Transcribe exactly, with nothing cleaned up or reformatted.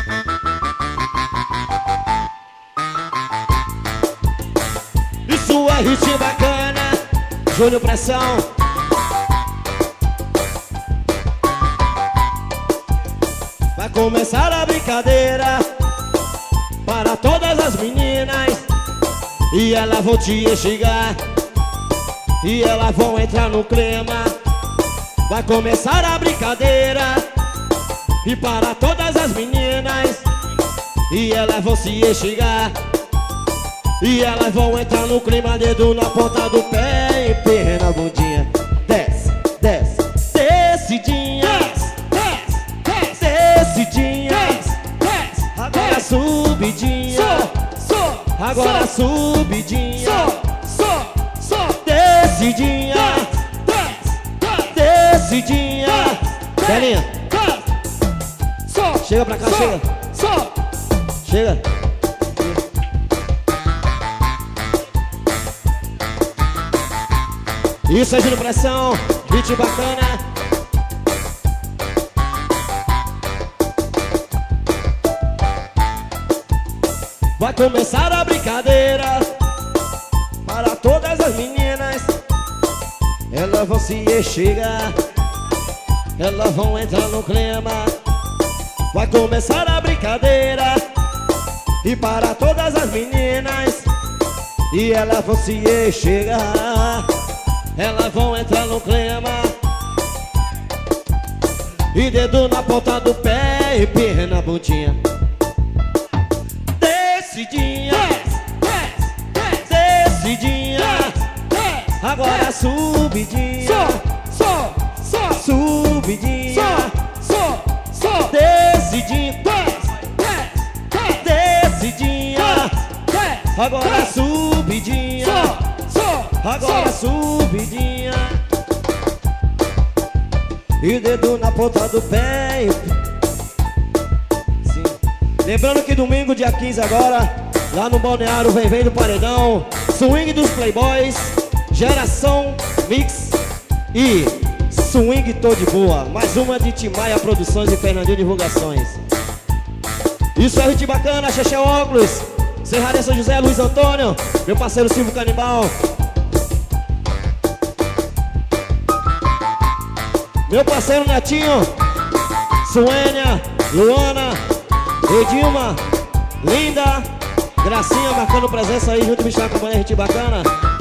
Isso é hit bacana, Júnior Pressão. Vai começar a brincadeira para todas as meninas, e elas vão te enxergar, e elas vão entrar no clima. Vai começar a brincadeira e para todas as meninas, e elas vão se enxergar, e elas vão entrar no clima. Dedo na ponta do pé e pé na bundinha. Desce, desce, descidinha. Desce, desce, descidinha. Desce, desce. Agora subidinha. So, so, agora so, subidinha. So, so, so. Descidinha. Desce, desce, descidinha. Belinha, so, chega pra cá, so, chega. So. Chega. Isso é Júnior Pressão, beat bacana. Vai começar a brincadeira para todas as meninas, elas vão se enxergar, elas vão entrar no clima. Vai começar a brincadeira e para todas as meninas, e elas vão se enxergar, elas vão entrar no clima. E dedo na ponta do pé e pé na bundinha. Descidinha, desce, desce, descidinha, desce, agora subidinha, so, so, so, subidinha, so, so, so, descidinha, desce, desce, descidinha, desce, agora subidinha, so, so, agora subidinha. E o dedo na ponta do pé. Sim. Lembrando que domingo, dia quinze agora, lá no Balneário Vem Vem do Paredão, Swing dos Playboys, Geração Mix e Swing Tô de Boa. Mais uma de Timaya Produções e Fernandinho Divulgações. Isso é hit bacana, Xexé Óculos, Serraria São José, Luiz Antônio, meu parceiro Silvio Canibal, meu parceiro Netinho, Suênia, Luana, Edilma, Linda, Gracinha marcando presença aí junto, bicho, acompanha a gente bacana.